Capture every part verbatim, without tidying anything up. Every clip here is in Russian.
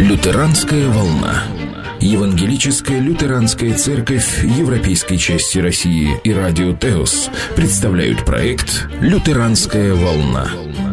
Лютеранская волна. Евангелическая лютеранская церковь Европейской части России и радио Теос представляют проект «Лютеранская волна».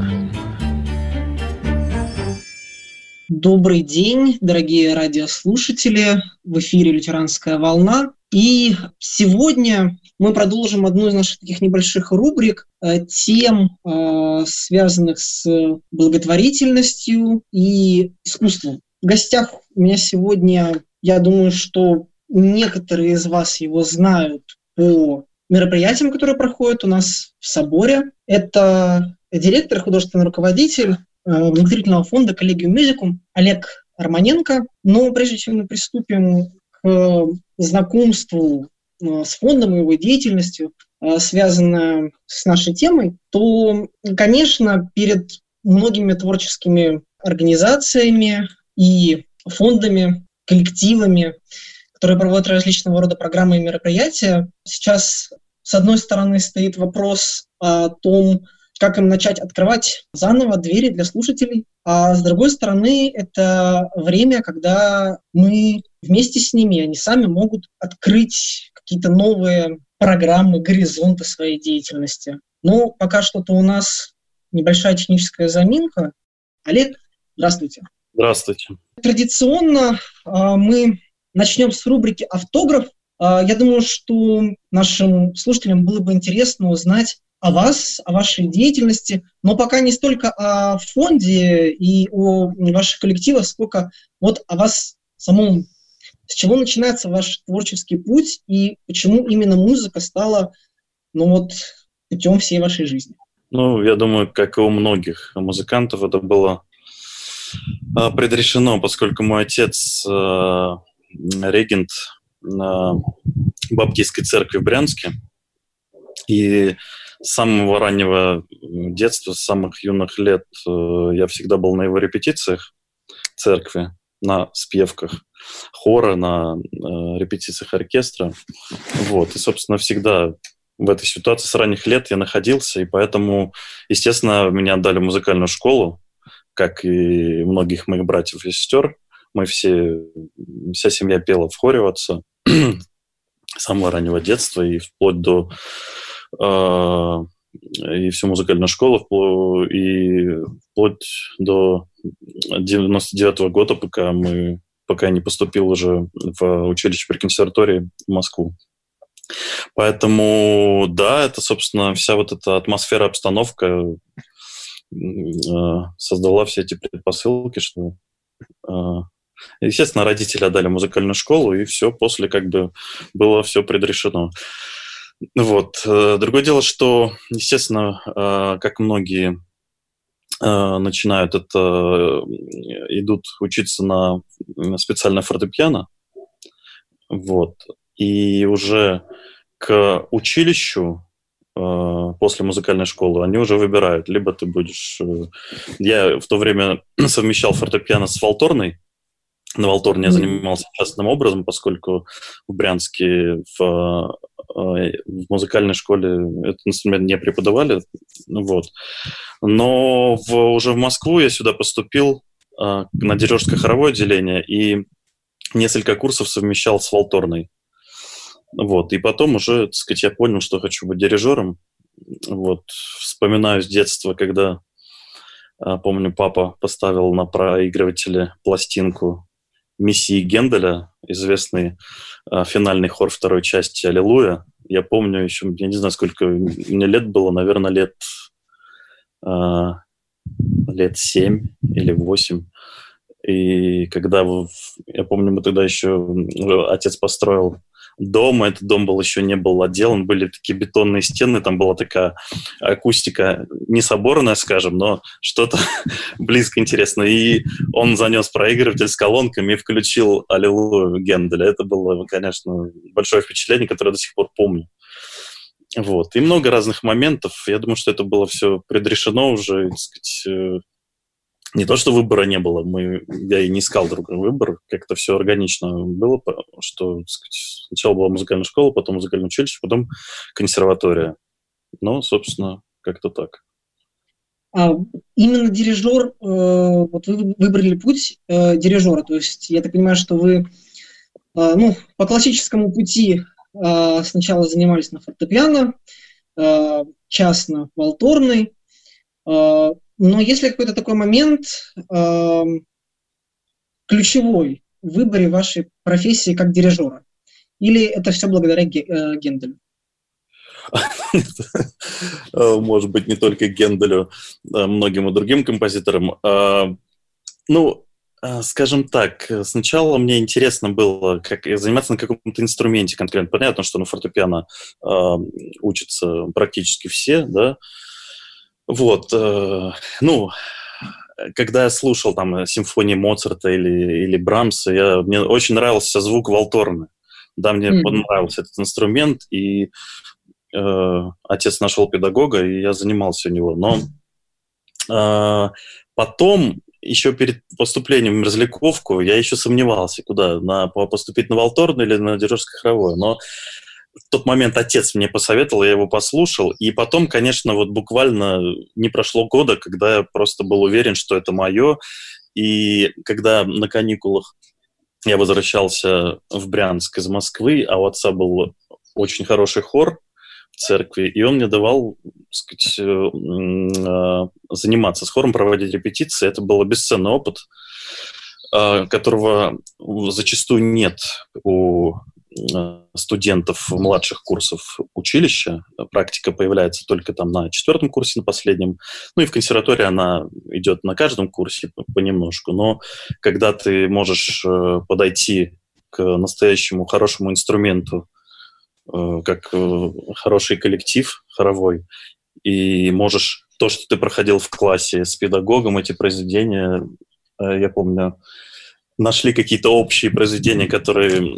Добрый день, дорогие радиослушатели. В эфире «Лютеранская волна». И сегодня мы продолжим одну из наших таких небольших рубрик, тем, связанных с благотворительностью и искусством. В гостях у меня сегодня, я думаю, что некоторые из вас его знают по мероприятиям, которые проходят у нас в соборе. Это директор, художественный руководитель благотворительного фонда «Collegium Musicum» Олег Романенко. Но прежде чем мы приступим к знакомству с фондом и его деятельностью, связанной с нашей темой, то, конечно, перед многими творческими организациями и фондами, коллективами, которые проводят различного рода программы и мероприятия, сейчас, с одной стороны, стоит вопрос о том, как им начать открывать заново двери для слушателей, а с другой стороны, это время, когда мы вместе с ними, они сами могут открыть какие-то новые программы, горизонты своей деятельности. Но пока что-то у нас небольшая техническая заминка. Олег, здравствуйте. Здравствуйте. Традиционно э, мы начнем с рубрики «Автограф». Э, я думаю, что нашим слушателям было бы интересно узнать о вас, о вашей деятельности, но пока не столько о фонде и о ваших коллективах, сколько вот о вас самом. С чего начинается ваш творческий путь и почему именно музыка стала, ну вот, путем всей вашей жизни? Ну, я думаю, как и у многих музыкантов, это было а, предрешено, поскольку мой отец а, регент на Баптистской церкви в Брянске, и с самого раннего детства, с самых юных лет а, я всегда был на его репетициях церкви, на спевках хора, на э, репетициях оркестра. Вот. И, собственно, всегда в этой ситуации с ранних лет я находился, и поэтому, естественно, меня отдали в музыкальную школу, как и многих моих братьев и сестер. Мы все, вся семья пела в хоре у отца с самого раннего детства и вплоть до э, и всю музыкальную школу, и вплоть до девяносто девятого года, пока мы пока я не поступил уже в училище при консерватории в Москву. Поэтому, да, это, собственно, вся вот эта атмосфера, обстановка э, создала все эти предпосылки, что, э, естественно, родители отдали музыкальную школу, и все, после как бы было все предрешено. Вот. Другое дело, что, естественно, э, как многие начинают это, идут учиться на специальное фортепиано, вот, и уже к училищу э, после музыкальной школы они уже выбирают, либо ты будешь... Э, я в то время совмещал фортепиано с валторной. На валторне я занимался частным образом, поскольку в Брянске в, в музыкальной школе этот инструмент не преподавали. Вот. Но в, уже в Москву я сюда поступил а, на дирижерское хоровое отделение и несколько курсов совмещал с валторной. Вот. И потом уже, так сказать, я понял, что хочу быть дирижером. Вот. Вспоминаю с детства, когда, а, помню, папа поставил на проигрывателе пластинку Мессии Генделя, известный э, финальный хор второй части «Аллилуйя». Я помню еще, я не знаю, сколько мне лет было, наверное, лет, э, лет семь или восемь. И когда, я помню, мы тогда еще, отец построил дом, этот дом был еще не был отделан, были такие бетонные стены, там была такая акустика, не соборная, скажем, но что-то близко интересное. И он занес проигрыватель с колонками и включил «Аллилуйю» Генделя. Это было, конечно, большое впечатление, которое я до сих пор помню. Вот. И много разных моментов. Я думаю, что это было все предрешено уже, так сказать. Не то, что выбора не было, мы, я и не искал другой выбор, как-то все органично было, что, так сказать, сначала была музыкальная школа, потом музыкальное училище, потом консерватория. Ну, собственно, как-то так. А именно дирижер, э, вот вы выбрали путь э, дирижера, то есть я так понимаю, что вы э, ну, по классическому пути э, сначала занимались на фортепиано, э, частно валторной, э, но есть ли какой-то такой момент э, ключевой в выборе вашей профессии как дирижера? Или это все благодаря Ге- э, Генделю? Может быть, не только Генделю, а многим и другим композиторам. Ну, скажем так, сначала мне интересно было как заниматься на каком-то инструменте конкретно. Понятно, что на фортепиано учатся практически все, да. Вот. Ну, когда я слушал там симфонии Моцарта или, или Брамса, я, мне очень нравился звук валторны. Да, мне mm-hmm. понравился этот инструмент, и э, отец нашел педагога, и я занимался у него. Но э, потом, еще перед поступлением в Мерзляковку, я еще сомневался, куда, на, поступить на валторну или на дирижерско-хоровое. Но в тот момент отец мне посоветовал, я его послушал, и потом, конечно, вот буквально не прошло года, когда я просто был уверен, что это мое, и когда на каникулах я возвращался в Брянск из Москвы, а у отца был очень хороший хор в церкви, и он мне давал, так сказать, заниматься с хором, проводить репетиции. Это был бесценный опыт, которого зачастую нет у студентов младших курсов училища. Практика появляется только там на четвертом курсе, на последнем. Ну и в консерватории она идет на каждом курсе понемножку. Но когда ты можешь подойти к настоящему хорошему инструменту, как хороший коллектив хоровой, и можешь то, что ты проходил в классе с педагогом, эти произведения, я помню, нашли какие-то общие произведения, которые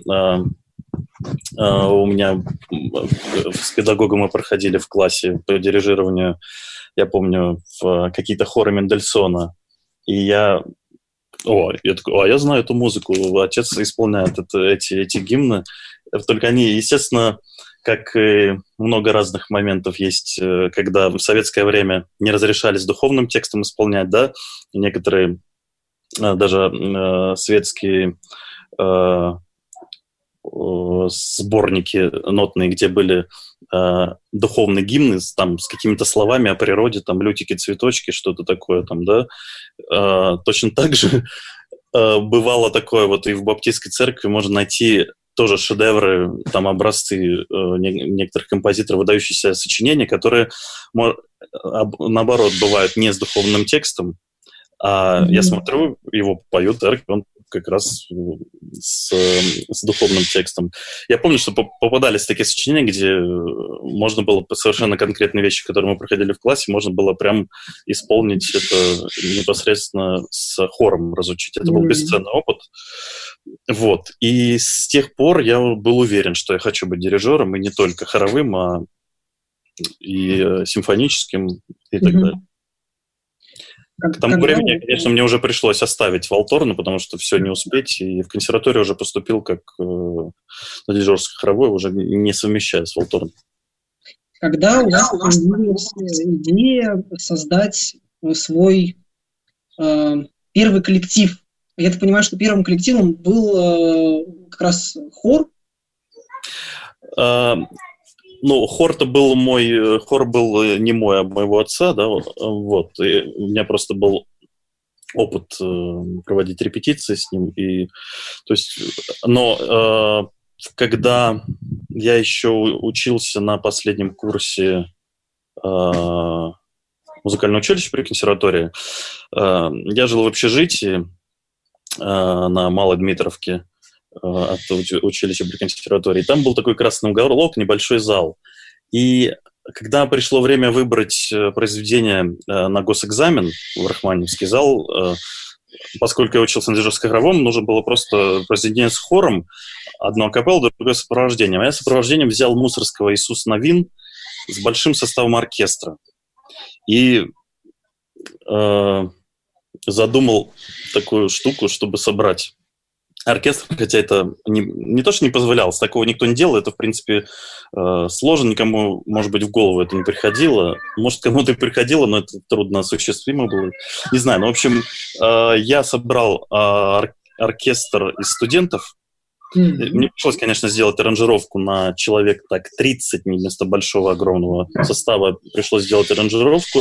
Uh, у меня с педагогом мы проходили в классе по дирижированию, я помню, в какие-то хоры Мендельсона. И я... О, я такой, а я знаю эту музыку, отец исполняет это, эти, эти гимны. Только они, естественно, как и много разных моментов есть, когда в советское время не разрешали с духовным текстом исполнять, да, некоторые даже э, светские э, сборники нотные, где были э, духовные гимны там, с какими-то словами о природе, там, лютики, цветочки, что-то такое там, да. Э, точно так же э, бывало такое вот и в баптистской церкви можно найти тоже шедевры, там, образцы э, не, некоторых композиторов, выдающиеся сочинения, которые, мо, об, наоборот, бывают не с духовным текстом, а mm-hmm. я смотрю, его поют церковь, он как раз с, с духовным текстом. Я помню, что попадались такие сочинения, где можно было совершенно конкретные вещи, которые мы проходили в классе, можно было прям исполнить это непосредственно с хором, разучить. Это mm-hmm. был бесценный опыт. Вот. И с тех пор я был уверен, что я хочу быть дирижером, и не только хоровым, а и симфоническим, и так mm-hmm. далее. К тому Когда... времени, конечно, мне уже пришлось оставить валторну, потому что все не успеть, и в консерваторию уже поступил как э, на дирижерско-хоровое, уже не совмещая с валторной. Когда у вас появилась идея создать свой э, первый коллектив? Я так понимаю, что первым коллективом был э, как раз хор? А... Ну, хор-то был мой, хор был не мой, а моего отца, да, вот, и у меня просто был опыт э, проводить репетиции с ним, и, то есть, но э, когда я еще учился на последнем курсе э, музыкального училища при консерватории, э, я жил в общежитии э, на Малой Дмитровке, от училища при консерватории. Там был такой красный уголок, небольшой зал. И когда пришло время выбрать произведение на госэкзамен в Рахманинский зал, поскольку я учился на дирижерско-хоровом, нужно было просто произведение с хором, одно акапелла, другое сопровождение. А я сопровождением взял Мусорского «Иисус Новин» с большим составом оркестра. И э, задумал такую штуку, чтобы собрать оркестр, хотя это не, не то, что не позволялось, такого никто не делал, это, в принципе, э, сложно, никому, может быть, в голову это не приходило. Может, кому-то и приходило, но это трудно осуществимо было. Не знаю, но, в общем, э, я собрал э, ор- оркестр из студентов. Mm-hmm. Мне пришлось, конечно, сделать аранжировку на человек так тридцать, вместо большого огромного состава пришлось сделать аранжировку.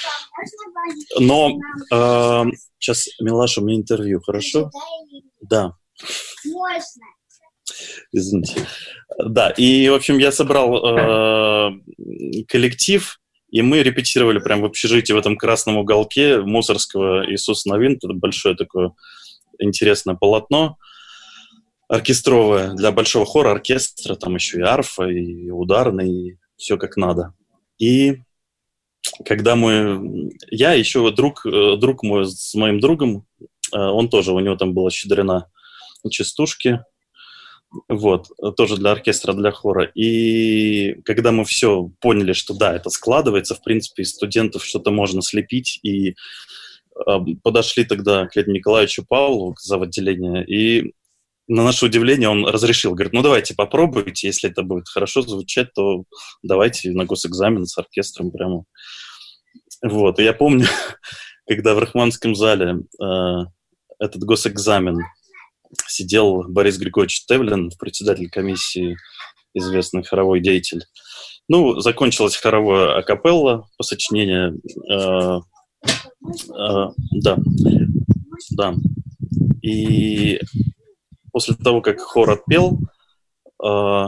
Но э, сейчас, Милаша, у меня интервью, хорошо? Да. Можно. Извините. Да, и, в общем, я собрал э, коллектив, и мы репетировали прямо в общежитии в этом красном уголке Мусорского Иисуса Новин. Это большое такое интересное полотно оркестровое для большого хора, оркестра, там еще и арфа, и ударный, и все как надо. И когда мы... Я еще друг, друг мой с моим другом, он тоже, у него там была щедрена частушки, вот, тоже для оркестра, для хора. И когда мы все поняли, что да, это складывается, в принципе, из студентов что-то можно слепить, и э, подошли тогда к Леониду Николаевичу Павлову, зав. Отделения, и на наше удивление он разрешил, говорит, ну давайте попробуйте, если это будет хорошо звучать, то давайте на госэкзамен с оркестром прямо. Вот, и я помню, когда в Рахманском зале э, этот госэкзамен сидел Борис Григорьевич Тевлин, председатель комиссии, известный хоровой деятель. Ну, закончилось хоровое акапелла по сочинению. Э, э, да, да. И после того, как хор отпел, э,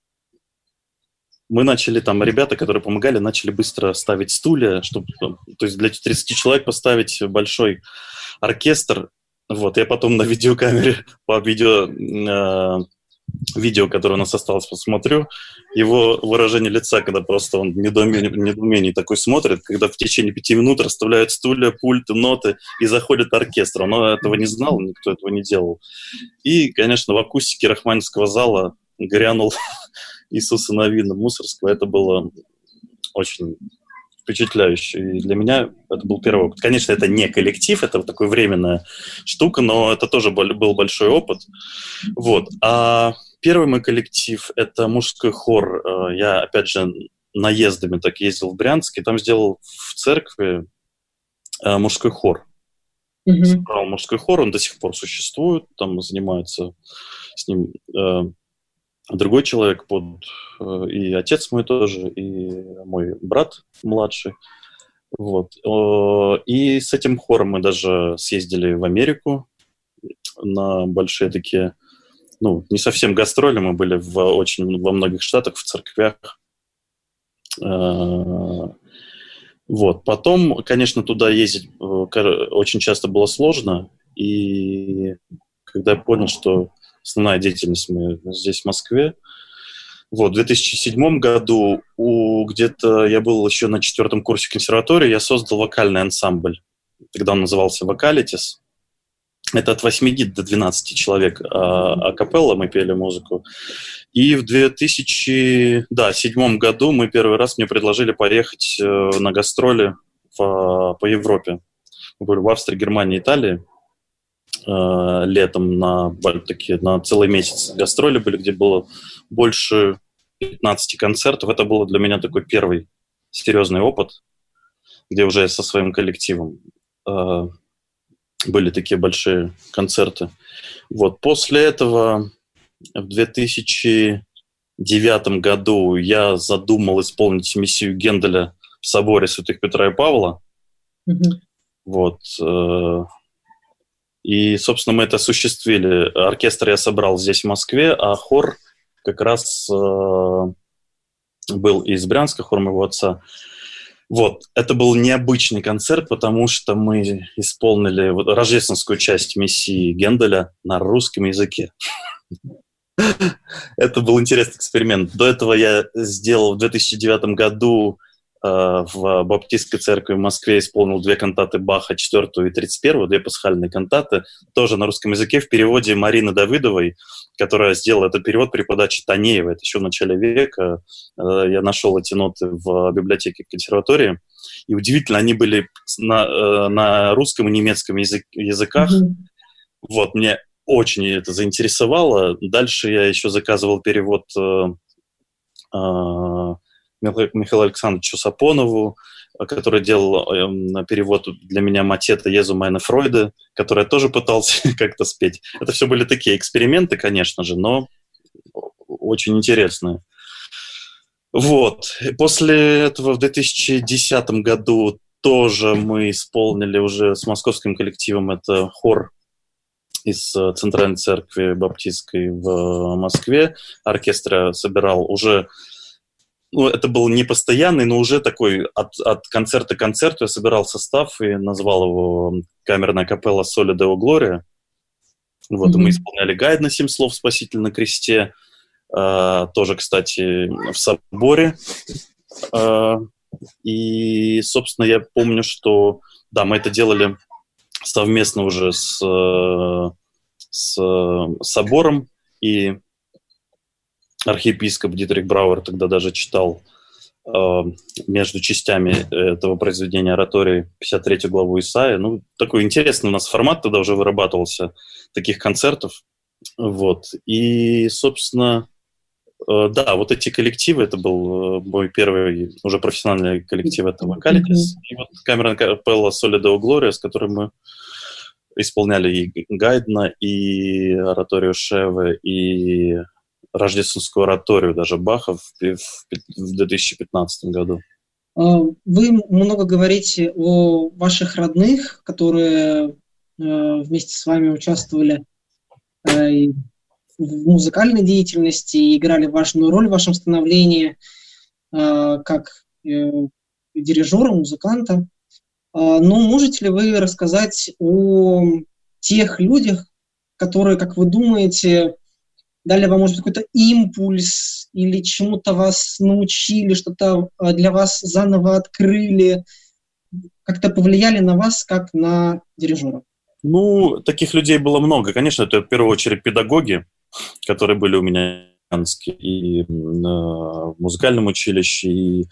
мы начали, там, ребята, которые помогали, начали быстро ставить стулья, чтобы, то есть для тридцати человек поставить большой оркестр. Вот, я потом на видеокамере, по видео, э, видео, которое у нас осталось, посмотрю, его выражение лица, когда просто он в недоумении, недоумении такой смотрит, когда в течение пяти минут расставляют стулья, пульты, ноты, и заходит оркестр. Он этого не знал, никто этого не делал. И, конечно, в акустике Рахманинского зала грянул Иисуса Новина Мусорского. Это было очень впечатляюще. И для меня это был первый опыт. Конечно, это не коллектив, это такая временная штука, но это тоже был большой опыт. Вот. А первый мой коллектив — это мужской хор. Я, опять же, наездами так ездил в Брянск, и там сделал в церкви мужской хор. Mm-hmm. Собрал мужской хор, он до сих пор существует, там занимается с ним э, другой человек, под, э, и отец мой тоже, и мой брат младший. Вот. И с этим хором мы даже съездили в Америку на большие такие, ну, не совсем гастроли, мы были в очень во многих штатах, в церквях. Вот. Потом, конечно, туда ездить очень часто было сложно, и когда я понял, что основная деятельность мы здесь, в Москве, вот, в две тысячи седьмом году у, где-то я был еще на четвертом курсе консерватории, я создал вокальный ансамбль. Тогда он назывался «Вокалитис». Это от восьми до двенадцати человек а, акапелла, мы пели музыку. И в две тысячи седьмом году мы первый раз мне предложили поехать э, на гастроли в, по Европе. Мы были в Австрии, Германии, Италии. Э, летом на, такие, на целый месяц гастроли были, где было больше пятнадцати концертов. Это был для меня такой первый серьезный опыт, где уже со своим коллективом э, были такие большие концерты. Вот. После этого в две тысячи девятом году я задумал исполнить миссию Генделя в соборе святых Петра и Павла. Mm-hmm. Вот. И, собственно, мы это осуществили. Оркестр я собрал здесь, в Москве, а хор как раз был из Брянска, хор моего отца. Вот. Это был необычный концерт, потому что мы исполнили рождественскую часть миссии Генделя на русском языке. Это был интересный эксперимент. До этого я сделал в две тысячи девятом году э, в Баптистской церкви в Москве исполнил две кантаты Баха, четвертую и тридцать первую, две пасхальные кантаты, тоже на русском языке в переводе Марины Давыдовой, которая сделала этот перевод при подаче Танеева. Это еще в начале века. Э, я нашел эти ноты в библиотеке консерватории. И удивительно, они были на, э, на русском и немецком язык, языках. Mm-hmm. Вот, мне очень это заинтересовало. Дальше я еще заказывал перевод э, э, Михаилу Александровичу Сапонову, который делал э, перевод для меня матета Езу Майна Фройда, который я тоже пытался как-то спеть. Это все были такие эксперименты, конечно же, но очень интересные. Вот. После этого в две тысячи десятом году тоже мы исполнили уже с московским коллективом, это хор из Центральной церкви баптистской в Москве. Оркестр я собирал уже, ну, это был не постоянный, но уже такой от, от концерта к концерту я собирал состав и назвал его «Камерная капелла Соли Део Глория». Вот, mm-hmm. и мы исполняли гайд на семь слов «Спаситель на кресте», Uh, тоже, кстати, в соборе. Uh, и, собственно, я помню, что, да, мы это делали совместно уже с, с собором, и архиепископ Дитрих Брауэр тогда даже читал uh, между частями этого произведения оратории пятьдесят третью главу Исаии. Ну, такой интересный у нас формат тогда уже вырабатывался, таких концертов. Вот. И, собственно, да, вот эти коллективы, это был мой первый уже профессиональный коллектив, это Вокалитис, mm-hmm. и вот камерная капелла Соли Део Глория, с которой мы исполняли и Гайдна, и ораторию Шеве, и рождественскую ораторию даже Баха в, в две тысячи пятнадцатом году. Вы много говорите о ваших родных, которые вместе с вами участвовали в музыкальной деятельности и играли важную роль в вашем становлении э, как э, дирижера, музыканта. Э, но можете ли вы рассказать о тех людях, которые, как вы думаете, дали вам, может быть, какой-то импульс или чему-то вас научили, что-то для вас заново открыли, как-то повлияли на вас, как на дирижера? Ну, таких людей было много. Конечно, это в первую очередь педагоги, которые были у меня и в музыкальном училище, и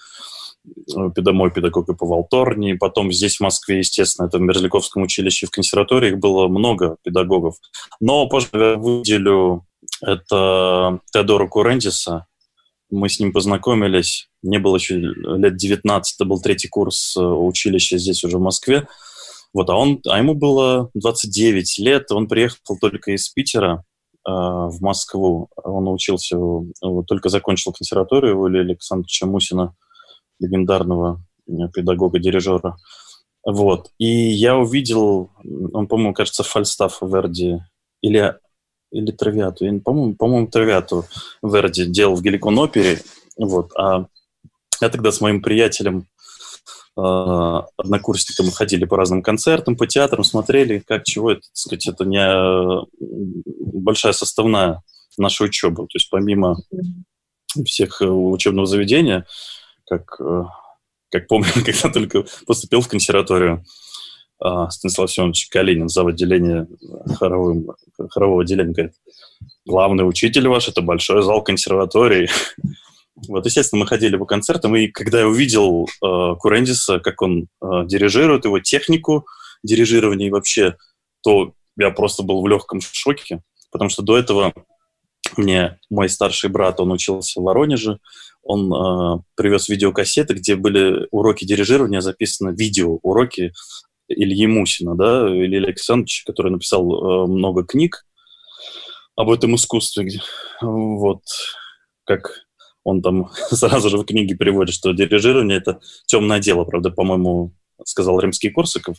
мой педагог и по Валторне, и потом здесь, в Москве, естественно, это в Мерзляковском училище, в консерватории их было много педагогов. Но позже я выделю это Теодора Курендиса. Мы с ним познакомились, мне было еще лет девятнадцать, это был третий курс училища здесь уже в Москве. Вот, а, он, а ему было двадцать девять лет, он приехал только из Питера э, в Москву. Он учился, только закончил консерваторию у Ильи Александровича Мусина, легендарного педагога-дирижера. Вот, и я увидел, он, по-моему, кажется, Фальстаф Верди, или, или Травиату, по-моему, по-моему, Травиату Верди делал в Геликон-опере. Вот, а я тогда с моим приятелем, однокурсникам, мы ходили по разным концертам, по театрам, смотрели, как, чего, это, так сказать, это не большая составная нашей учебы. То есть помимо всех учебного заведения, как, как помню, когда только поступил в консерваторию, Станислав Семенович Калинин, зав. Отделения хоровым, хорового отделения, говорит: главный учитель ваш – это большой зал консерватории. Вот, естественно, мы ходили по концертам, и когда я увидел э, Курендиса, как он э, дирижирует, его технику дирижирования и вообще, то я просто был в легком шоке, потому что до этого мне мой старший брат, он учился в Воронеже, он э, привез видеокассеты, где были уроки дирижирования, записаны видео-уроки Ильи Мусина, да, Ильи Александровича, который написал э, много книг об этом искусстве. Вот, как... Он там сразу же в книге переводит, что дирижирование – это темное дело. Правда, по-моему, сказал Римский-Корсаков.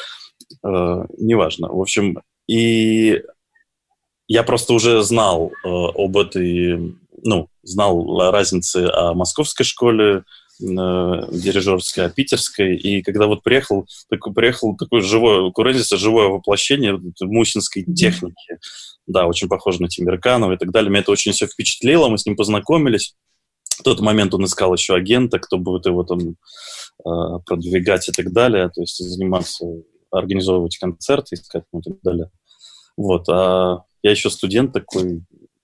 Э, неважно. В общем, и я просто уже знал э, об этой, ну, знал разницы о московской школе э, дирижерской, о питерской. И когда вот приехал, так, приехал такое живое, Курендиса, живое воплощение мусинской техники. Да, очень похоже на Тимирканова и так далее. Меня это очень все впечатлило. Мы с ним познакомились. В тот момент он искал еще агента, кто будет его там э, продвигать и так далее, то есть заниматься, организовывать концерты, искать ну, и так далее. Вот, а я еще студент такой,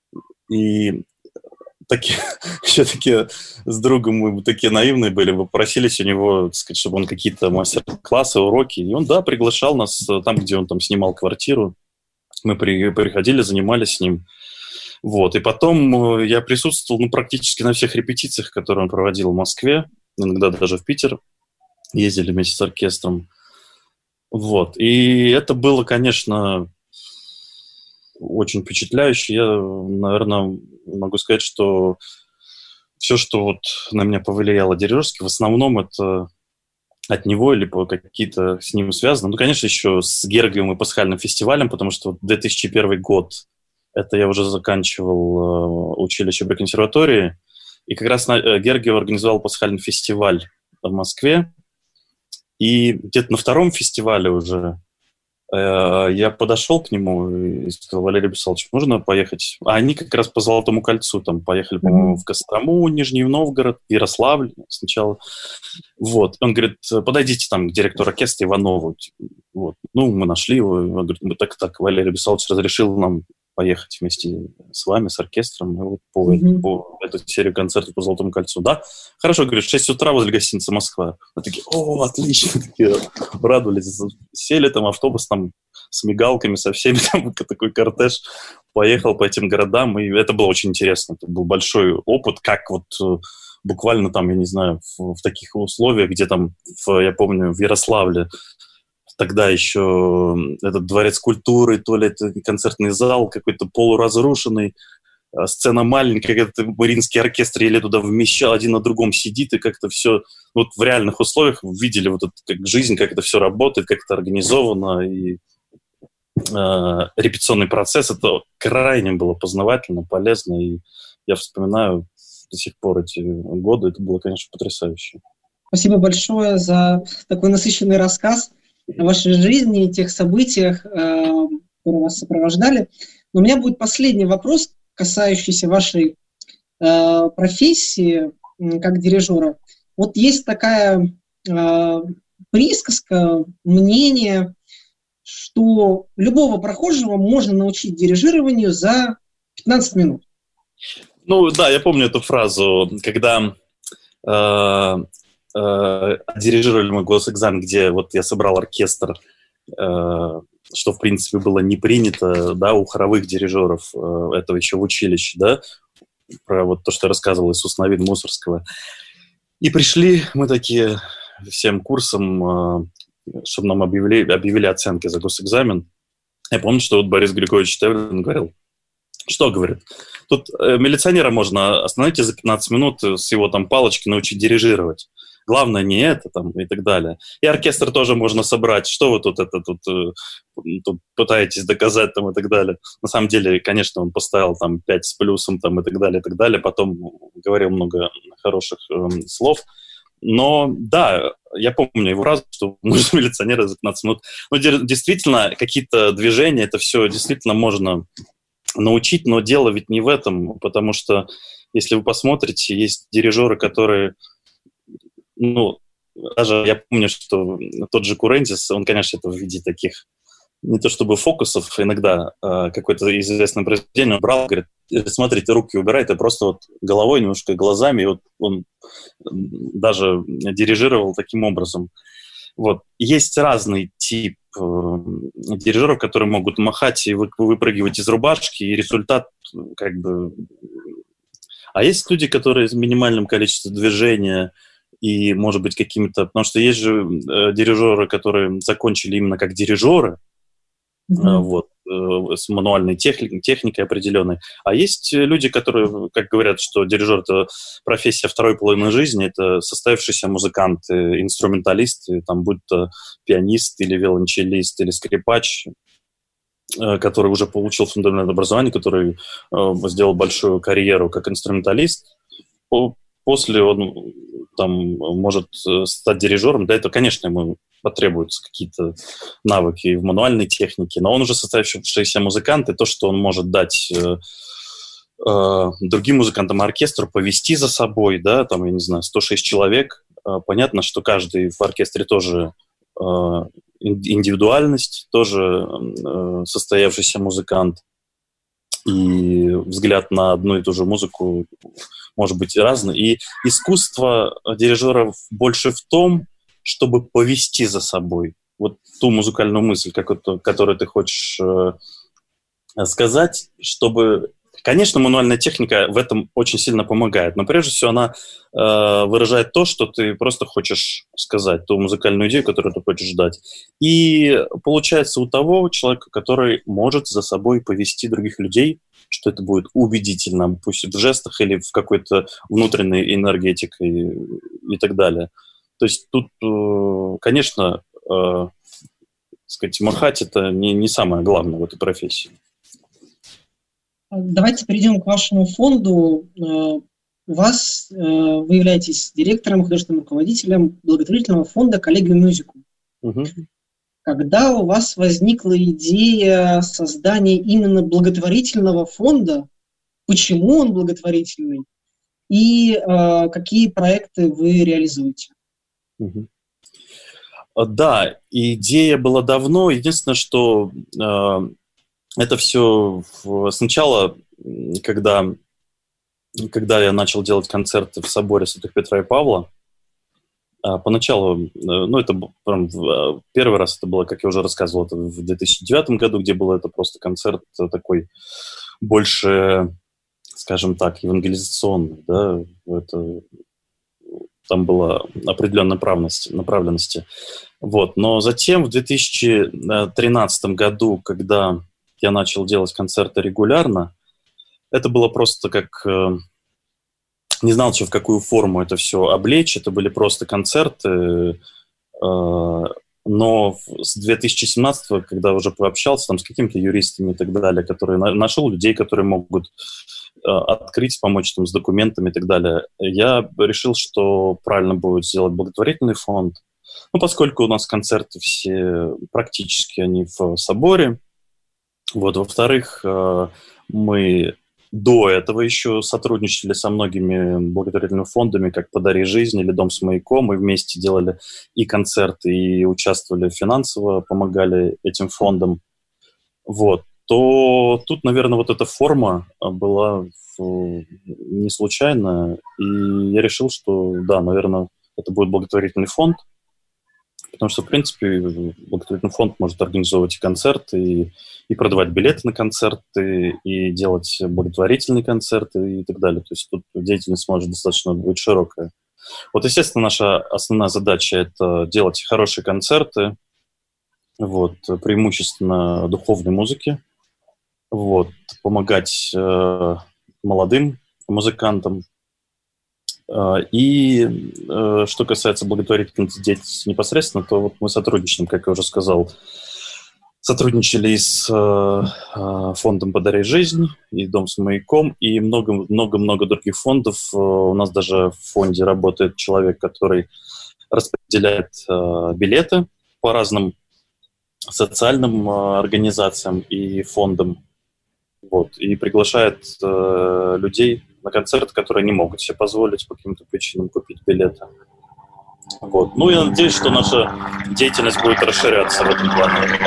и такие, еще такие с другом мы такие наивные были, попросились у него, так сказать, чтобы он какие-то мастер-классы, уроки, и он, да, приглашал нас там, где он там снимал квартиру, Мы при, приходили, занимались с ним. Вот. И потом я присутствовал ну, практически на всех репетициях, которые он проводил в Москве, иногда даже в Питер. Ездили вместе с оркестром. Вот. И это было, конечно, очень впечатляюще. Я, наверное, могу сказать, что все, что вот на меня повлияло дирижерски, в основном это от него или по какие-то с ним связаны. Ну, конечно, еще с Гергиевым и Пасхальным фестивалем, потому что вот две тысячи первый год, это я уже заканчивал училище при консерватории, и как раз Гергиев организовал Пасхальный фестиваль в Москве, и где-то на втором фестивале уже э, я подошел к нему и сказал: Валерий Бессалович, можно поехать? А они как раз по Золотому кольцу там поехали, по-моему, в Кострому, Нижний Новгород, Ярославль сначала. Вот. Он говорит: подойдите там к директору оркестра Иванову. Вот. Ну, мы нашли его. Он говорит: ну, так-так, Валерий Бессалович разрешил нам поехать вместе с вами, с оркестром, вот по, mm-hmm. по эту серию концертов по Золотому кольцу. Да? Хорошо, говорит, в шесть утра возле гостиницы «Москва». Мы такие: о, отлично, такие радовались. Сели там, автобус там с мигалками, со всеми, там такой кортеж поехал по этим городам, и это было очень интересно. Это был большой опыт, как вот буквально там, я не знаю, в, в таких условиях, где там, в, я помню, в Ярославле, тогда еще этот дворец культуры, то ли это концертный зал какой-то полуразрушенный, сцена маленькая, этот Мариинский оркестр еле туда вмещал, один на другом сидит, и как-то все вот в реальных условиях видели вот это, как жизнь, как это все работает, как это организовано, и э, репетиционный процесс, это крайне было познавательно, полезно, и я вспоминаю до сих пор эти годы, это было, конечно, потрясающе. Спасибо большое за такой насыщенный рассказ о вашей жизни и тех событиях, которые вас сопровождали. Но у меня будет последний вопрос, касающийся вашей э, профессии как дирижера. Вот есть такая э, присказка, мнение, что любого прохожего можно научить дирижированию за пятнадцать минут. Ну да, я помню эту фразу, когда э, э, дирижировали мой госэкзамен, где вот я собрал оркестр, э, что, в принципе, было не принято, да, у хоровых дирижеров, э, этого еще в училище, да, про вот то, что я рассказывал, Иисус Навин Мусорского. И пришли мы такие всем курсом, э, чтобы нам объявили, объявили оценки за госэкзамен. Я помню, что вот Борис Григорьевич Тевлин говорил, что, говорит, тут э, милиционера можно остановить и за пятнадцать минут с его там палочки научить дирижировать. Главное не это там и так далее. И оркестр тоже можно собрать. Что вы тут это тут, э, тут пытаетесь доказать там и так далее. На самом деле, конечно, он поставил там пять с плюсом там и так далее, и так далее. Потом говорил много хороших э, слов. Но да, я помню его фразу, что нужно милиционера за пятнадцать минут. Но действительно, какие-то движения, это все действительно можно научить, но дело ведь не в этом, потому что, если вы посмотрите, есть дирижеры, которые, ну, даже я помню, что тот же Курентис, он, конечно, это в виде таких, не то чтобы фокусов, иногда э, какое-то известное произведение он брал, говорит: смотрите, руки убирает, и просто вот головой, немножко глазами, и вот он даже дирижировал таким образом. Вот. Есть разный тип э, дирижеров, которые могут махать и вы, выпрыгивать из рубашки, и результат как бы... А есть люди, которые с минимальным количеством движения и, может быть, какими-то... Потому что есть же э, дирижеры, которые закончили именно как дирижеры, mm-hmm. э, вот, э, с мануальной техникой, техникой определенной. А есть люди, которые, как говорят, что дирижер – это профессия второй половины жизни, это состоявшийся музыкант, инструменталист, там, будь то пианист или виолончелист или скрипач, э, который уже получил фундаментальное образование, который э, сделал большую карьеру как инструменталист. После он там может стать дирижером. Для этого, конечно, ему потребуются какие-то навыки в мануальной технике, но он уже состоявшийся музыкант, и то, что он может дать э, э, другим музыкантам оркестру, повести за собой, да, там, я не знаю, сто шесть человек, э, понятно, что каждый в оркестре тоже э, индивидуальность, тоже э, состоявшийся музыкант, и взгляд на одну и ту же музыку может быть разный. И искусство дирижеров больше в том, чтобы повести за собой вот ту музыкальную мысль, которую ты хочешь сказать, чтобы... Конечно, мануальная техника в этом очень сильно помогает, но прежде всего она э, выражает то, что ты просто хочешь сказать, ту музыкальную идею, которую ты хочешь дать. И получается у того человека, который может за собой повести других людей, что это будет убедительно, пусть в жестах или в какой-то внутренней энергетике и, и так далее. То есть тут, э, конечно, э, сказать, махать это не, не самое главное в этой профессии. Давайте перейдем к вашему фонду. У вас, вы являетесь директором, художественным руководителем благотворительного фонда «Collegium Musicum». Угу. Когда у вас возникла идея создания именно благотворительного фонда, почему он благотворительный и э, какие проекты вы реализуете? Угу. Да, идея была давно. Единственное, что э, это все в, сначала, когда, когда я начал делать концерты в соборе Святых Петра и Павла, э, поначалу, э, ну, это прям, э, первый раз это было, как я уже рассказывал, это в две тысячи девятом году, где был это просто концерт такой больше, скажем так, евангелизационный, да, это... Там была определенная направленность, направленности. Вот. Но затем в две тысячи тринадцатом году, когда я начал делать концерты регулярно, это было просто как... Не знал, что в какую форму это все облечь. Это были просто концерты. Но с две тысячи семнадцатого, когда уже пообщался там, с какими-то юристами и так далее, которые нашел людей, которые могут открыть, помочь там, с документами и так далее, я решил, что правильно будет сделать благотворительный фонд. Ну, поскольку у нас концерты все практически они в соборе. Вот, во-вторых, мы до этого еще сотрудничали со многими благотворительными фондами, как «Подари жизнь» или «Дом с маяком». Мы вместе делали и концерты, и участвовали финансово, помогали этим фондам. Вот. То тут, наверное, вот эта форма была не случайная, и я решил, что, да, наверное, это будет благотворительный фонд, потому что, в принципе, благотворительный фонд может организовывать и концерты, и, и продавать билеты на концерты, и делать благотворительные концерты и так далее. То есть тут деятельность может достаточно быть широкая. Вот, естественно, наша основная задача – это делать хорошие концерты, вот, преимущественно духовной музыки, вот, помогать э, молодым музыкантам. Э, и э, что касается благотворительной деятельности непосредственно, то вот мы сотрудничаем, как я уже сказал, сотрудничали с э, фондом «Подари жизнь», и «Дом с маяком», и много-много-много других фондов. У нас даже в фонде работает человек, который распределяет э, билеты по разным социальным э, организациям и фондам. Вот, и приглашает э, людей на концерты, которые не могут себе позволить по каким-то причинам купить билеты. Вот. Ну, я надеюсь, что наша деятельность будет расширяться в этом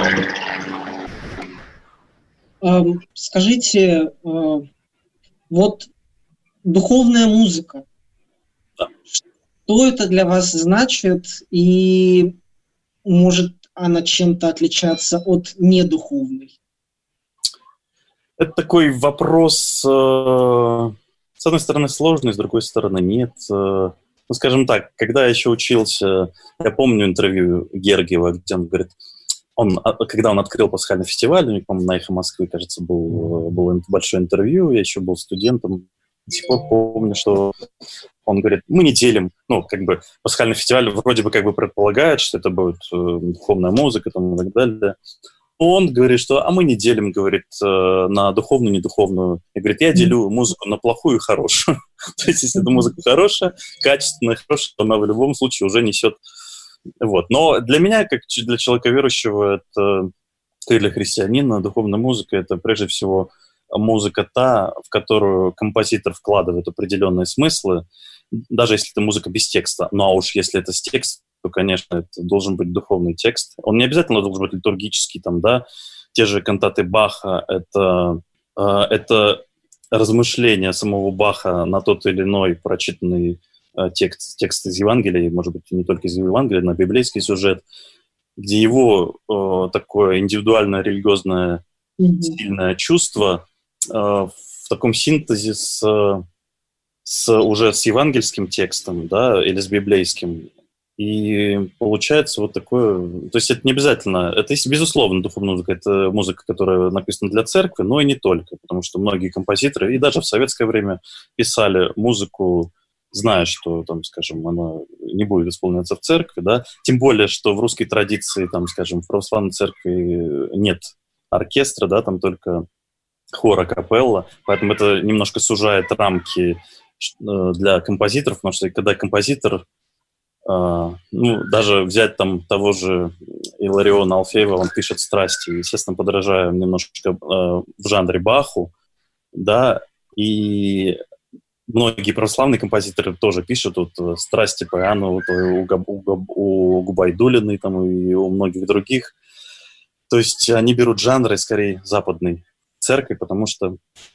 плане. Скажите, вот духовная музыка, да. Что это для вас значит, и может она чем-то отличаться от недуховной? Это такой вопрос, э, с одной стороны, сложный, с другой стороны, нет. Э, ну, скажем так, когда я еще учился, я помню интервью Гергиева, где он говорит, он, когда он открыл пасхальный фестиваль, у них, по-моему, на «Эхо Москвы», кажется, был, было большое интервью, я еще был студентом, до сих пор помню, что он говорит, мы не делим, ну, как бы, пасхальный фестиваль вроде бы как бы предполагает, что это будет э, духовная музыка там, и так далее. Он говорит, что а мы не делим, говорит, на духовную, недуховную. И говорит, я делю музыку на плохую и хорошую. То есть, если эта музыка хорошая, качественная, хорошая, то она в любом случае уже несет. Вот. Но для меня, как для человека верующего, это, как для христианина, духовная музыка – это прежде всего музыка та, в которую композитор вкладывает определенные смыслы, даже если это музыка без текста. Ну а уж если это с текстом, то, конечно, это должен быть духовный текст. Он не обязательно должен быть литургический, там, да, те же кантаты Баха, это, э, это размышления самого Баха на тот или иной прочитанный э, текст, текст из Евангелия, может быть, не только из Евангелия, но библейский сюжет, где его э, такое индивидуальное религиозное mm-hmm. сильное чувство э, в таком синтезе с, с уже с евангельским текстом, да, или с библейским. И получается вот такое... То есть это не обязательно... Это, безусловно, духовная музыка. Это музыка, которая написана для церкви, но и не только. Потому что многие композиторы, и даже в советское время, писали музыку, зная, что, там, скажем, она не будет исполняться в церкви, да. Тем более, что в русской традиции, там, скажем, в православной церкви нет оркестра, да, там только хор, а-капелла. Поэтому это немножко сужает рамки для композиторов, потому что когда композитор... Uh, ну, даже взять там того же Иллариона Алфеева, он пишет страсти, естественно, подражая немножко uh, в жанре Баху, да, и многие православные композиторы тоже пишут вот, страсти по Иоанну вот, у, у, у Губайдулиной там, и у многих других. То есть они берут жанры, скорее, западной церкви, потому что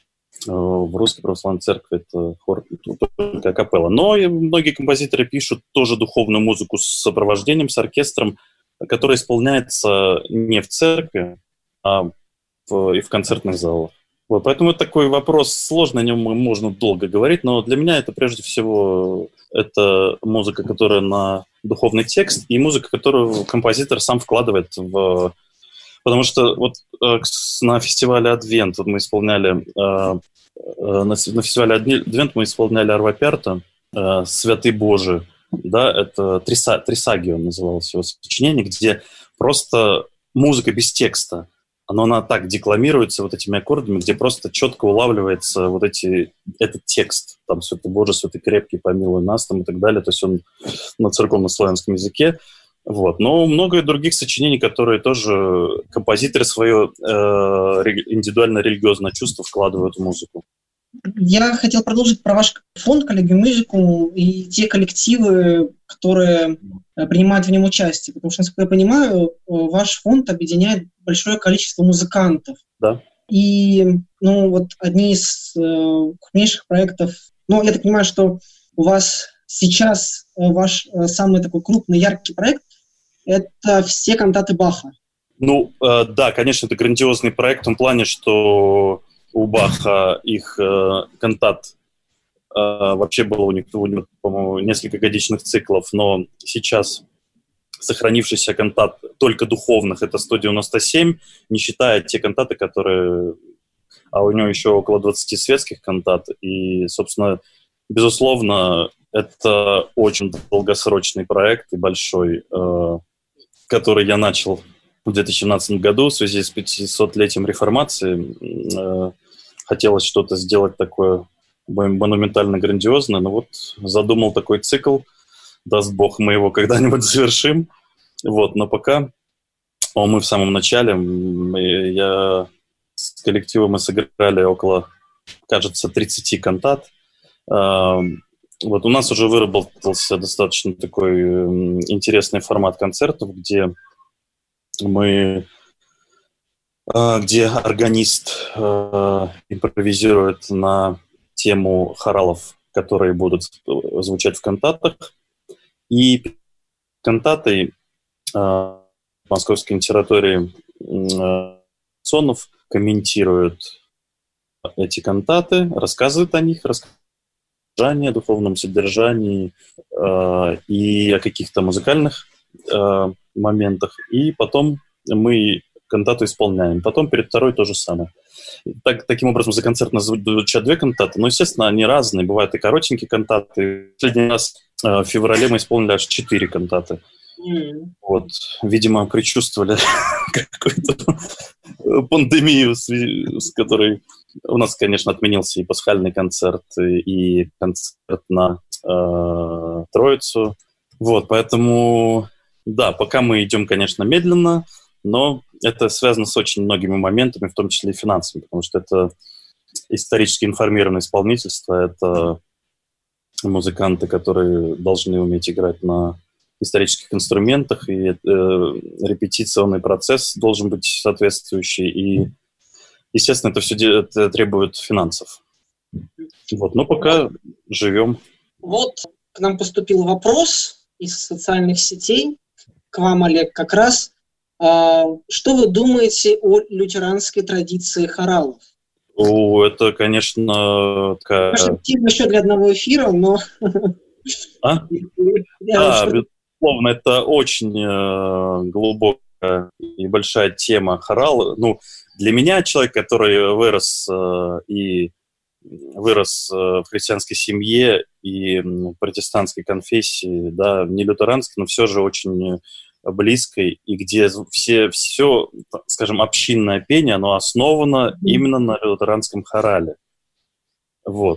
в русской православной церкви это хор, только капелла. Но и многие композиторы пишут тоже духовную музыку с сопровождением, с оркестром, которая исполняется не в церкви, а в, и в концертных залах. Вот, поэтому это такой вопрос сложный, о нем можно долго говорить, но для меня это прежде всего это музыка, которая на духовный текст, и музыка, которую композитор сам вкладывает в... Потому что вот э, на фестивале «Адвент» вот мы исполняли, э, э, на, на фестивале «Адвент» мы исполняли Арва Пярта э, «Святый Божий», да, это Триса, Трисагио называлось его сочинение, где просто музыка без текста, но она так декламируется вот этими аккордами, где просто четко улавливается вот эти, этот текст, там «Святый Божий, святый крепкий, помилуй нас», там и так далее, то есть он на церковно-славянском языке. Вот. Но много других сочинений, которые тоже композиторы свое э, индивидуально религиозное чувство вкладывают в музыку. Я хотел продолжить про ваш фонд «Коллегиум Мюзикум» и те коллективы, которые принимают в нем участие. Потому что, насколько я понимаю, ваш фонд объединяет большое количество музыкантов. Да. И ну, вот одни из э, крупнейших проектов... Ну, я так понимаю, что у вас сейчас ваш э, самый такой крупный, яркий проект — это все кантаты Баха. Ну, э, да, конечно, это грандиозный проект в том плане, что у Баха их э, кантат э, вообще было у них, у них, по-моему, несколько годичных циклов, но сейчас сохранившийся кантат только духовных — это сто девяносто семь, не считая те кантаты, которые... А у него еще около двадцати светских кантат, и, собственно, безусловно, это очень долгосрочный проект и большой, э, который я начал в две тысячи семнадцатом году в связи с пятисотлетием реформации. Э, хотелось что-то сделать такое монументально грандиозное, но вот задумал такой цикл. Даст Бог, мы его когда-нибудь завершим. Вот, но пока о, мы в самом начале. Я с коллективом мы сыграли около, кажется, тридцати кантат. Э, Вот у нас уже выработался достаточно такой интересный формат концертов, где мы, где органист импровизирует на тему хоралов, которые будут звучать в кантатах, и кантатой в Московской консерватории Сонов комментирует эти кантаты, рассказывает о них, рассказывает о духовном содержании э, и о каких-то музыкальных э, моментах. И потом мы кантату исполняем. Потом перед второй то же самое. Так, таким образом, за концерт нас звучат две кантаты. Но, естественно, они разные. Бывают и коротенькие кантаты. Последний раз э, в феврале мы исполнили аж четыре кантаты. Mm. Вот. Видимо, предчувствовали какую-то пандемию, с которой у нас, конечно, отменился и пасхальный концерт, и концерт на э, Троицу. Вот, поэтому, да, пока мы идем, конечно, медленно, но это связано с очень многими моментами, в том числе и финансами, потому что это исторически информированное исполнительство, это музыканты, которые должны уметь играть на исторических инструментах, и э, репетиционный процесс должен быть соответствующий, и, естественно, это все это требует финансов. Вот, но пока живем. Вот к нам поступил вопрос из социальных сетей, к вам, Олег, как раз Что вы думаете о лютеранской традиции хоралов? О, это, конечно, такая... Тема еще для одного эфира, но... А? Да, безусловно, это очень э, глубокая и большая тема хорал. Ну, для меня, человек, который вырос э, и вырос э, в христианской семье и в протестантской конфессии, да, не лютеранской, но все же очень близкой, и где все, все, скажем, общинное пение, оно основано mm-hmm. именно на лютеранском хорале. Вот.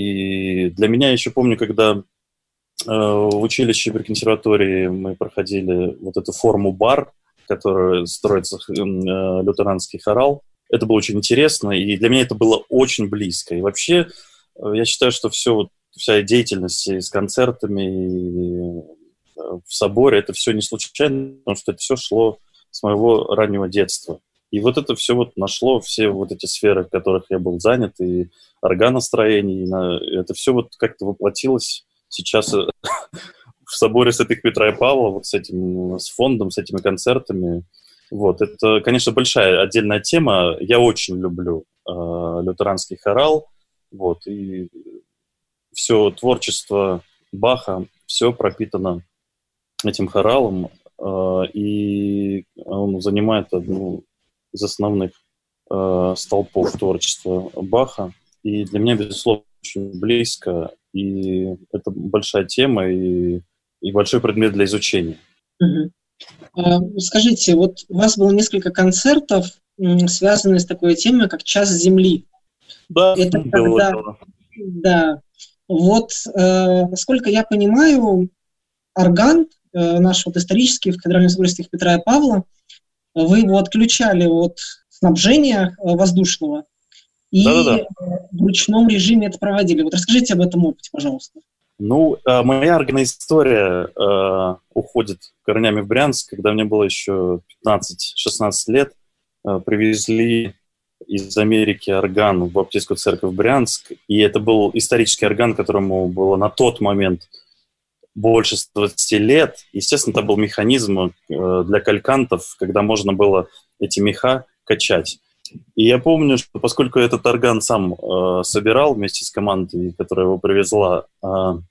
И для меня, еще помню, когда э, в училище при консерватории мы проходили вот эту форму бар, которая строится э, лютеранский хорал, это было очень интересно, и для меня это было очень близко. И вообще, э, я считаю, что все, вот, вся деятельность с концертами, и в соборе, это все не случайно, потому что это все шло с моего раннего детства. И вот это все вот нашло, все вот эти сферы, в которых я был занят, и органостроение, и это все вот как-то воплотилось сейчас в соборе святых Петра и Павла, вот с этим, с фондом, с этими концертами. Вот, это, конечно, большая отдельная тема. Я очень люблю э, лютеранский хорал, вот, и все творчество Баха, все пропитано этим хоралом, э, и он занимает одну из основных э, столпов творчества Баха. И для меня, безусловно, очень близко, и это большая тема и, и большой предмет для изучения. Угу. А, скажите, вот у вас было несколько концертов, связанных с такой темой, как «Час земли». Да, это было, когда... было. Да. Вот, э, насколько я понимаю, орган э, наш вот исторический в Кафедральном соборе святых Петра и Павла, вы его отключали от снабжения э, воздушного и Да-да-да. в ручном режиме это проводили. Вот расскажите об этом опыте, пожалуйста. Ну, э, моя организатория э, уходит корнями в Брянск. Когда мне было еще пятнадцать-шестнадцать лет, э, привезли из Америки орган в Баптистскую церковь в Брянск. И это был исторический орган, которому было на тот момент больше двадцати лет. Естественно, это был механизм э, для калькантов, когда можно было эти меха качать. И я помню, что поскольку этот орган сам э, собирал вместе с командой, которая его привезла, э,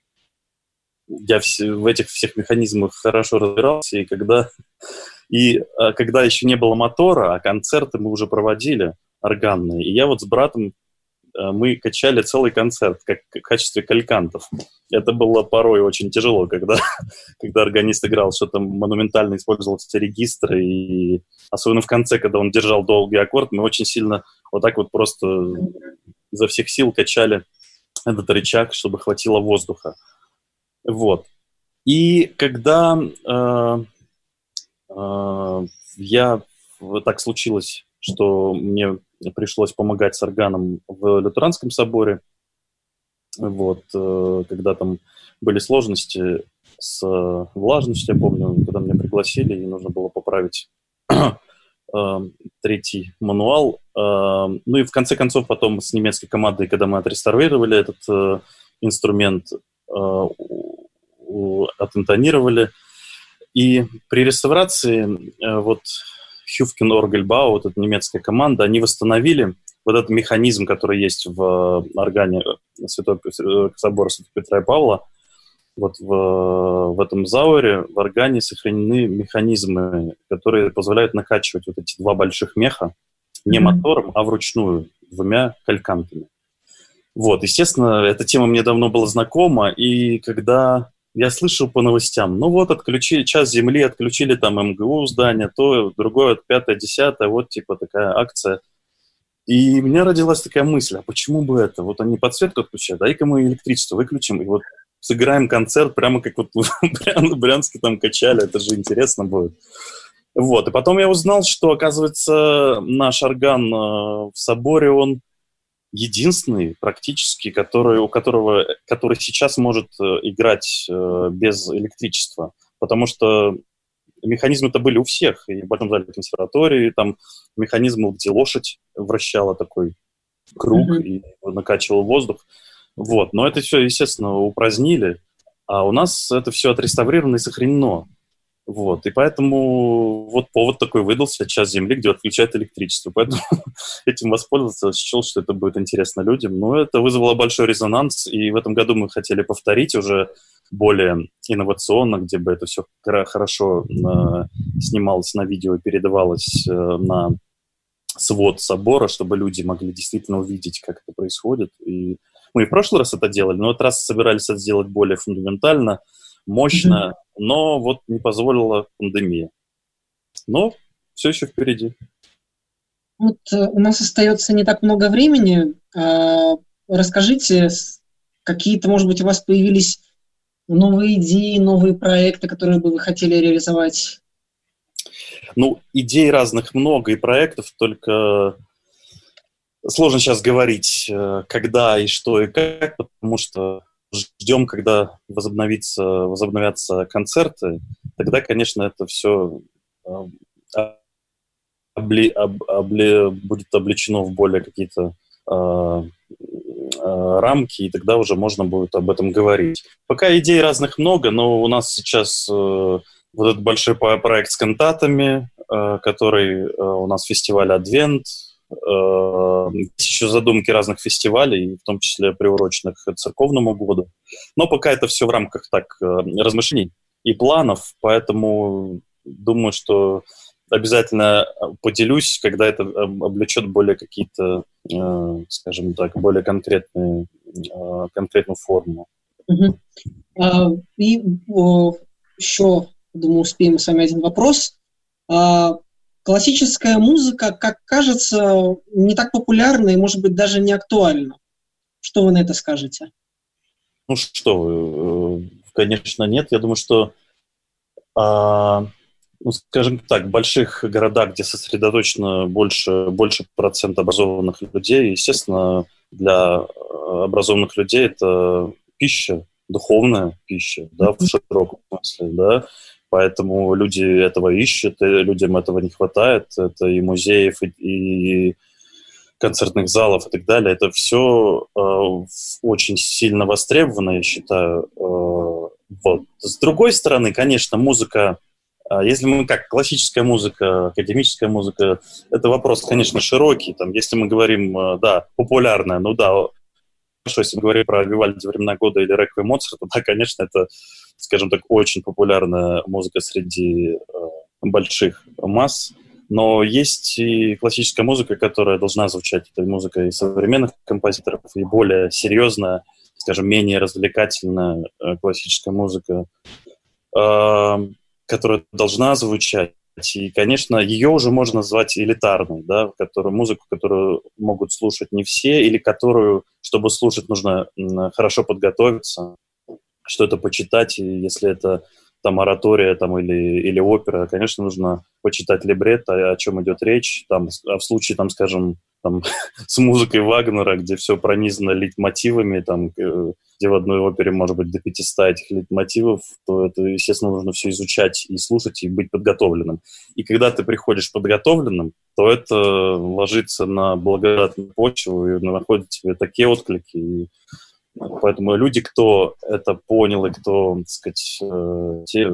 я в, в этих всех механизмах хорошо разбирался, и когда, и, э, когда еще не было мотора, а концерты мы уже проводили органные, и я вот с братом, э, мы качали целый концерт как, как в качестве калькантов. Это было порой очень тяжело, когда, когда органист играл, что-то монументально использовал все регистры, и особенно в конце, когда он держал долгий аккорд, мы очень сильно вот так вот просто изо всех сил качали этот рычаг, чтобы хватило воздуха. Вот. И когда э, э, я, так случилось, что мне пришлось помогать с органом в лютеранском соборе, вот, э, когда там были сложности с влажностью, я помню, когда меня пригласили, и нужно было поправить третий мануал. Ну и в конце концов потом с немецкой командой, когда мы отреставрировали этот э, инструмент, э, отинтонировали. И при реставрации э, вот Hüfken Orgelbau, вот эта немецкая команда, они восстановили вот этот механизм, который есть в органе Святого собора Святого Петра и Павла. Вот в, в этом зауре, в органе сохранены механизмы, которые позволяют накачивать вот эти два больших меха не мотором, а вручную, двумя калькантами. Вот, естественно, эта тема мне давно была знакома, и когда я слышал по новостям, ну вот, отключили «Час земли», отключили там эм гэ у здание, то другое, пятое, десятое, вот типа такая акция. И у меня родилась такая мысль, а почему бы это? Вот они подсветку отключают, дай-ка мы электричество выключим, и вот сыграем концерт прямо как вот в Брянске там качали, это же интересно будет. Вот, и потом я узнал, что, оказывается, наш орган в соборе, он единственный практически, который, у которого, который сейчас может играть без электричества, потому что механизмы-то были у всех, и в Большом зале консерватории, там механизм, где лошадь вращала такой круг mm-hmm. и накачивал воздух. Вот, но это все, естественно, упразднили, а у нас это все отреставрировано и сохранено. Вот, и поэтому вот повод такой выдался, час Земли, где отключают электричество. Поэтому этим воспользоваться, счел, что это будет интересно людям. Но это вызвало большой резонанс, и в этом году мы хотели повторить уже более инновационно, где бы это все хорошо э, снималось на видео, передавалось э, на свод собора, чтобы люди могли действительно увидеть, как это происходит. И мы и в прошлый раз это делали, но в этот раз собирались это сделать более фундаментально, мощно, mm-hmm. но вот не позволила пандемия. Но все еще впереди. Вот у нас остается не так много времени. Расскажите, какие-то, может быть, у вас появились новые идеи, новые проекты, которые бы вы хотели реализовать? Ну, идей разных много и проектов, только сложно сейчас говорить, когда и что и как, потому что ждем, когда возобновится, возобновятся концерты. Тогда, конечно, это все обли, об, обли, будет облечено в более какие-то э, э, рамки, и тогда уже можно будет об этом говорить. Пока идей разных много, но у нас сейчас э, вот этот большой проект с кантатами, э, который э, у нас фестиваль «Адвент». Есть еще задумки разных фестивалей, в том числе приуроченных к церковному году. Но пока это все в рамках так размышлений и планов, поэтому думаю, что обязательно поделюсь, когда это облечет более какие-то, скажем так, более конкретные, конкретную форму. Угу. А, и о, еще, думаю, успеем с вами один вопрос. А, классическая музыка, как кажется, не так популярна и, может быть, даже не актуальна. Что вы на это скажете? Ну что вы, конечно, нет. Я думаю, что, а, ну, скажем так, в больших городах, где сосредоточено больше, больше процент образованных людей, естественно, для образованных людей это пища, духовная пища, да, в широком смысле, да. Поэтому люди этого ищут, и людям этого не хватает. Это и музеев, и, и концертных залов, и так далее. Это все э, очень сильно востребовано, я считаю. Э, вот. С другой стороны, конечно, музыка, э, если мы как классическая музыка, академическая музыка, это вопрос, конечно, широкий. Там, если мы говорим, э, да, популярная, ну да, хорошо, если мы говорим про Вивальди «Времена года» или «Реквием Моцарта», да, конечно, это, скажем так, очень популярная музыка среди э, больших масс. Но есть и классическая музыка, которая должна звучать. Это музыка и современных композиторов, и более серьезная, скажем, менее развлекательная э, классическая музыка, э, которая должна звучать. И, конечно, ее уже можно назвать элитарной, да, которую, музыку, которую могут слушать не все, или которую, чтобы слушать, нужно хорошо подготовиться, что-то почитать, и если это там оратория там, или, или опера, конечно, нужно почитать либретто, о чем идет речь. Там, а в случае, там, скажем, там, с музыкой Вагнера, где все пронизано лейтмотивами, там, где в одной опере может быть до пятисот этих лейтмотивов, то это, естественно, нужно все изучать и слушать, и быть подготовленным. И когда ты приходишь подготовленным, то это ложится на благодатную почву и находит тебе такие отклики. И поэтому люди, кто это понял и кто, так сказать, те,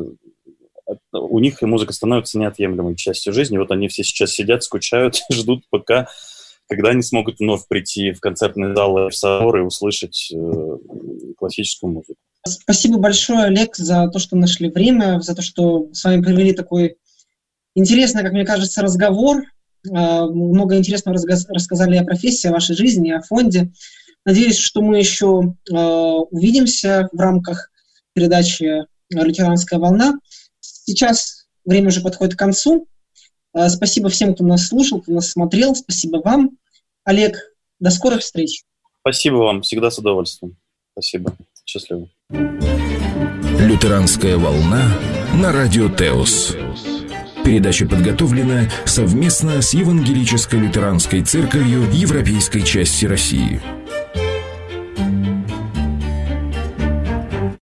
у них и музыка становится неотъемлемой частью жизни. Вот они все сейчас сидят, скучают, ждут, пока, когда они смогут вновь прийти в концертный зал и в собор и услышать э, классическую музыку. Спасибо большое, Олег, за то, что нашли время, за то, что с вами провели такой интересный, как мне кажется, разговор. Много интересного рассказали о профессии, о вашей жизни, о фонде. Надеюсь, что мы еще увидимся в рамках передачи «Лютеранская волна». Сейчас время уже подходит к концу. Спасибо всем, кто нас слушал, кто нас смотрел. Спасибо вам. Олег, до скорых встреч. Спасибо вам. Всегда с удовольствием. Спасибо. Счастливо. «Лютеранская волна» на радио Теос. Передача подготовлена совместно с Евангелической лютеранской церковью Европейской части России.